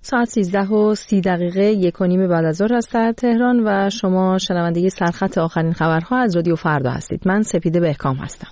ساعت 13:30 1:30 بعد از ظهر است در تهران و شما شنونده سرخط آخرین خبرها از رادیو فردا هستید. من سپیده بهکام هستم.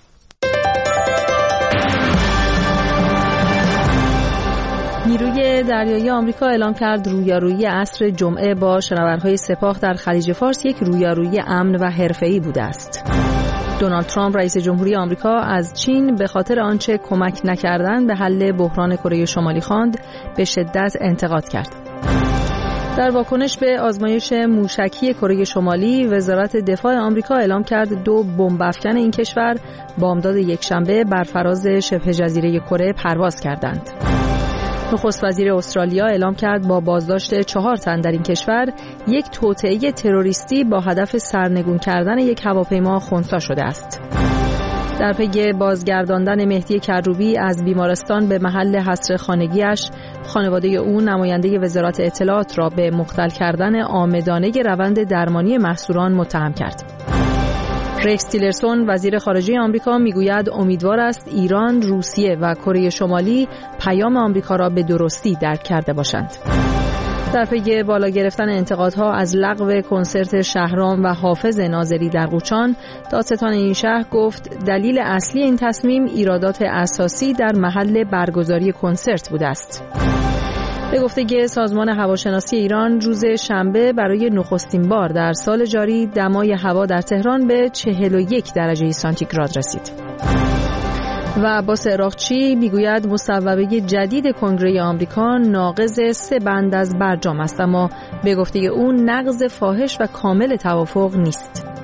نیروی دریایی آمریکا اعلام کرد رویارویی عصر جمعه با شناورهای سپاه در خلیج فارس یک رویارویی امن و حرفه‌ای بوده است. دونالد ترامپ رئیس جمهوری آمریکا از چین به خاطر آنچه کمک نکردن به حل بحران کره شمالی خواند به شدت انتقاد کرد. در واکنش به آزمایش موشکی کره شمالی، وزارت دفاع آمریکا اعلام کرد 2 بمب افکن این کشور بامداد یکشنبه بر فراز شبه جزیره کره پرواز کردند. نخست وزیر استرالیا اعلام کرد با بازداشت 4 تن در این کشور یک توطئه تروریستی با هدف سرنگون کردن یک هواپیما خنثی شده است. در پی بازگرداندن مهدی کروبی از بیمارستان به محل حصر خانگیش، خانواده او نماینده وزارت اطلاعات را به مختل کردن عامدانه روند درمانی محصوران متهم کرد. ریکس تیلرسون وزیر خارجه آمریکا میگوید امیدوار است ایران، روسیه و کره شمالی پیام آمریکا را به درستی درک کرده باشند. در پی بالا گرفتن انتقادها از لغو کنسرت شهرام و حافظ ناظری در قوچان، دادستان این شهر گفت دلیل اصلی این تصمیم ایرادات اساسی در محل برگزاری کنسرت بوده است. به گفته سازمان هواشناسی ایران، روز شنبه برای نخستین بار در سال جاری دمای هوا در تهران به 41 درجه سانتیگراد رسید. و عباس عراقچی میگوید مصوبه جدید کنگره آمریکا ناقض 3 بند از برجام است، اما به گفته او نقض فاحش و کامل توافق نیست.